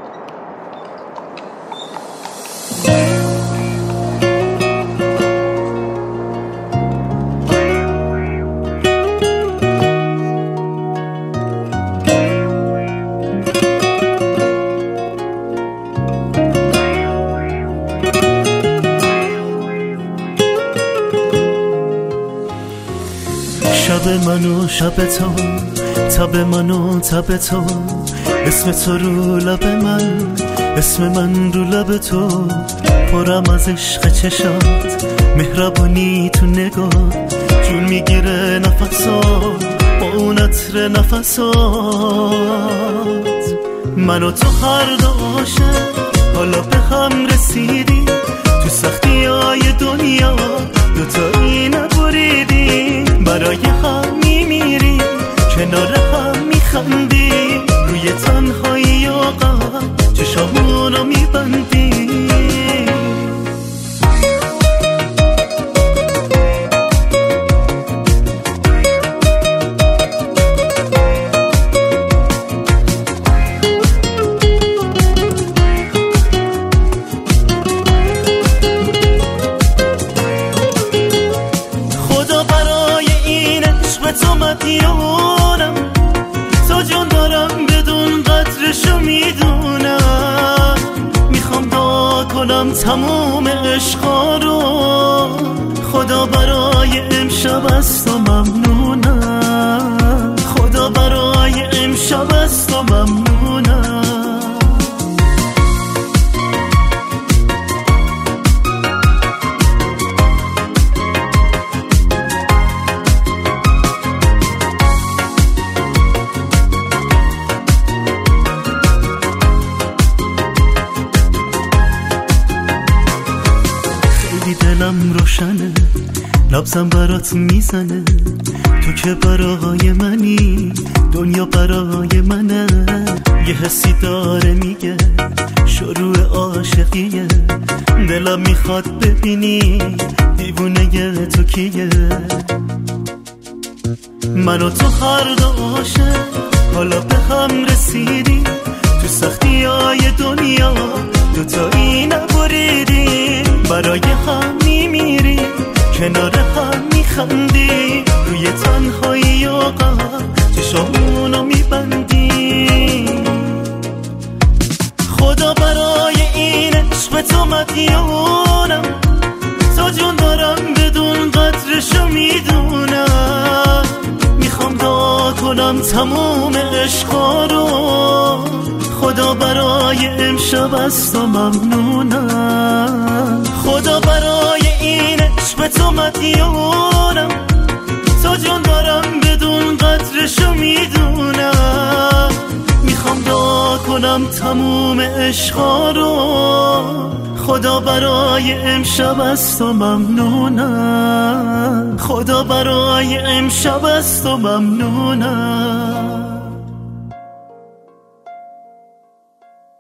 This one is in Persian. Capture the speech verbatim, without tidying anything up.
شب منو شب تو، تب منو تب تو، اسم تو رو لب من، اسم من رو لب تو، پرم از عشق چشات، مهربونی تو نگاه، جون میگیره نفسات با اون عطر نفسات. من و تو هر دو عاشق حالا به هم رسیدیم، تو سختی های دنیا دوتایی نبریدیم، برای هم میمیریم کنار هم میخندیم، روی تنهایی و غم چشامونو میبندیم. تو مدیونم، تو جان دارم بدون قدرشو میدونم، میخوام دعا کنم تموم عشقا رو، خدا برای امشب از تو ممنونم، خدا برای امشب از تو ممنونم. دلم روشنه، لبزم برات میزنه، تو که برای منی دنیا برای منه، یه حسی داره میگه شروع عاشقیه، دلم میخواد ببینی دیوونه تو کیه. من و تو هر دو عاشق حالا به هم رسیدیم، تو سختی های دنیا دوتایی نبریدیم، برای هم میمیریم کنار هم میخندیم، روی تنهایی و غم چشامونو میبندیم. خدا برای این عشق تو مدیونم، تو جون دارم بدون قدرشو میدونم، میخوام دعا کنم تموم عشقا رو، خدا برای امشب از تو ممنونم، خدا برای این عشق تو مدیونم، تو جان دارم بدون قدرشو میدونم، میخوام دعا کنم تموم عشقا رو، خدا برای امشب از تو ممنونم، خدا برای امشب از تو ممنونم.